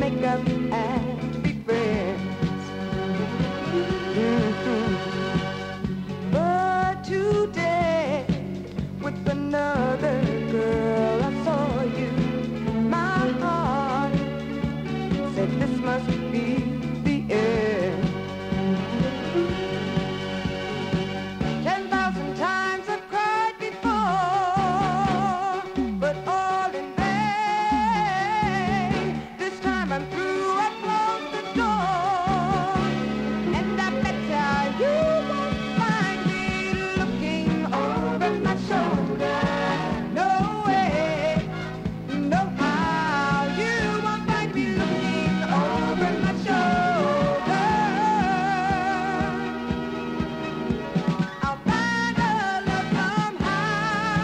make up and be friends. Mhm. But today, with another girl, I saw you. My heart said the